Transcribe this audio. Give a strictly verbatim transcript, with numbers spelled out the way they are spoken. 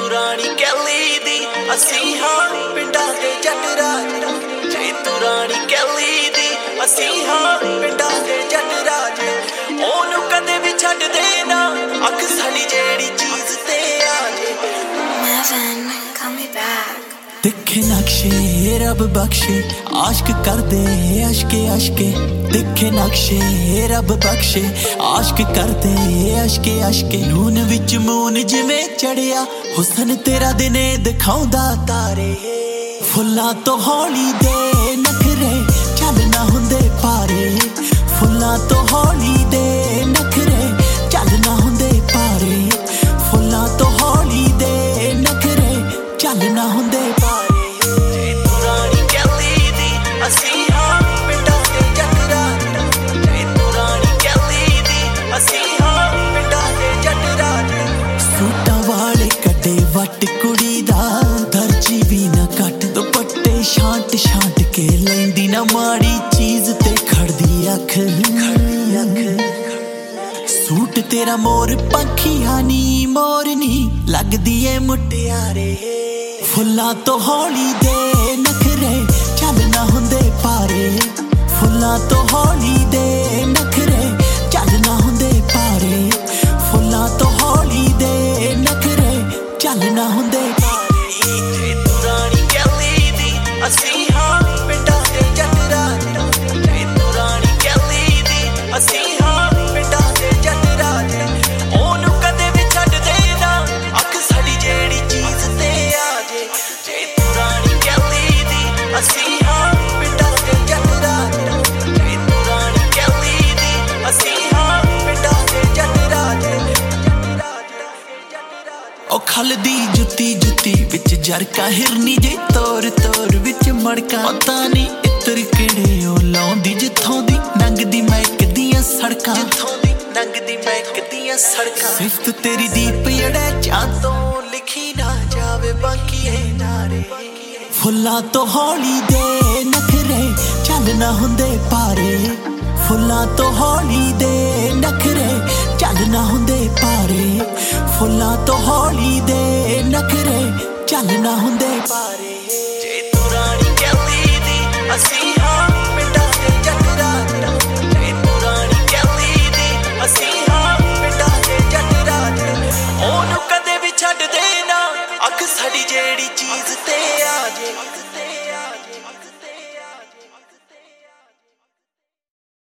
ਤੂੰ ਰਾਣੀ ਕੈਲੀ ਦੀ ਅਸੀਂ ਹਾਂ ਪਿੰਡਾਂ ਦੇ ਜੱਟ ਰਾਜ ਜੇ ਤੂੰ ਰਾਣੀ ਕੈਲੀ ਦੀ ਅਸੀਂ ਹਾਂ ਪਿੰਡਾਂ ਦੇ ਜੱਟ ਰਾਜ ਉਹਨੂੰ ਕਦੇ ਵੀ ਛੱਡ ਦੇ ਨਾ ਅੱਖ ਸਾਡੀ ਜਿਹੜੀ ਚੀਜ਼ ਤੇ ਆ ਜੇ Marvin, call me back. दिखे नक्शे रब बख्शे आश्क कर दे अशके अशके दिखे नक्शे रब बख्शे आश्क कर दे अशके अशके नून विच मून जिवें चढ़िया हुसन तेरा दिने दिखाउंदा तारे फुल्लां तो हौली दे नखरे चल ना हुंदे पारे फुल्लां तो हौली दे नखरे चल ना हुंदे पारे फुल्लां तो हौली दे नखरे चल ना हुंदे ਅਸੀਂ ਹਾਂ ਪਿੰਡਾਂ ਦੇ ਜੱਟ ਰਾਜ ਜੇ ਤੂੰ ਰਾਣੀ ਕੈਲੀ ਦੀ ਅਸੀਂ ਹਾਂ ਪਿੰਡਾਂ ਦੇ ਜੱਟ ਰਾਜ ਸੂਟਾਂ ਵਾਲੇ ਕੱਢੇ ਵੱਟ ਕੁੜੀ ਦਾ ਦਰਜੀ ਵੀ ਨਾ ਕੱਟ ਦੁਪੱਟੇ ਛਾਂਟ ਛਾਂਟ ਕੇ ਲੈਂਦੀ ਨਾ ਮਾੜੀ ਚੀਜ਼ ਤੇ ਖੜਦੀ ਅੱਖ ਖੜਦੀ ਅੱਖ ਸੂਟ ਤੇਰਾ ਮੋਰ ਪੰਖੀਆਂ ਨੀ ਮੋਰਨੀ ਲੱਗਦੀ ਏ ਮੁਟਿਆਰੇ ਫੁੱਲਾਂ ਤੋਂ ਹੌਲੀ ਦੇ ਨਖਰੇ ਚੱਲ ਨਾ ਹੁੰਦੇ ਪਾਰੇ ਫੁੱਲਾਂ ਤੋਂ ਹੌਲੀ ਦੇ ਨਖਰੇ ਚੱਲ ਨਾ ਹੁੰਦੇ ਪਾਰੇ ਫੁੱਲਾਂ ਤੋਂ ਹੌਲੀ ਦੇ ਨਖਰੇ ਚੱਲ ਨਾ ਹੁੰਦੇ ਪਾਰੇ ਜੇ ਤੂੰ ਰਾਣੀ ਕੈਲੀ ਦੀ ਅਸੀਂ ਹਾਂ ਪਿੰਡਾਂ ਦੇ ਜੱਟ ਰਾਜ ਜੇ ਤੂੰ ਰਾਣੀ ਕੈਲੀ ਦੀ ਅਸੀਂ ਹਾਂ ਪਿੰਡਾਂ ਦੇ ਜੱਟ ਰਾਜ ਉਹਨੂੰ ਕਦੇ ਵੀ ਛੱਡ ਦੇ ਨਾ ਅੱਖ ਸਾਡੀ ਜਿਹੜੀ ਚੀਜ਼ ਤੇ ਆ ਜੇ ਜੇ ਤੂੰ ਰਾਣੀ ਕੈਲੀ ਦੀ ਅਸੀਂ ਹਾਂ ਪਿੰਡਾਂ ਦੇ ਜੱਟ ਰਾਜ ਜੇ ਤੂੰ ਰਾਣੀ ਕੈਲੀ ਦੀ ਅਸੀਂ ਹਾਂ ਪਿੰਡਾਂ ਦੇ ਜੱਟ ਰਾਜ ਉਹ ਖਲਦੀ ਜੁੱਤੀ ਜੁੱਤੀ ਵਿੱਚ ਜਰਕਾ ਹਿਰਨੀ ਜੇ ਤੋਰ ਤੋਰ ਵਿੱਚ ਮੜਕਾ ਪਤਾ ਨਹੀਂ ਇਤਰ ਕਿਹੜੇ ਉਹ ਲਾਉਂਦੀ ਜਿੱਥੋਂ ਦੀ ਨੰਗਦੀ ਮਹਿਕਦੀਆਂ ਸੜਕਾਂ ਜਿੱਥੋਂ ਦੀ ਨੰਗਦੀ ਮਹਿਕਦੀਆਂ ਸੜਕਾਂ ਸਿਫਤ ਤੇਰੀ ਦੀਪ ਜੜਾ ਚਾਂਦੋਂ ਲਿਖੀ ਨਾ ਜਾਵੇ ਬਾਕੀ ਇਹ ਨਾਰੇ ਫੁੱਲਾਂ ਤੋਂ ਹੌਲੀ ਦੇ ਨਖਰੇ ਚੱਲ ਨਾ ਹੁੰਦੇ ਪਾਰੇ ਫੁੱਲਾਂ ਤੋਂ ਹੌਲੀ ਦੇ ਨਖਰੇ ਚੱਲ ਨਾ ਹੁੰਦੇ ਪਾਰੇ ਫੁੱਲਾਂ ਤੋਂ ਹੌਲੀ ਦੇ ਨਖਰੇ ਚੱਲ ਨਾ ਹੁੰਦੇ ਪਾਰੇ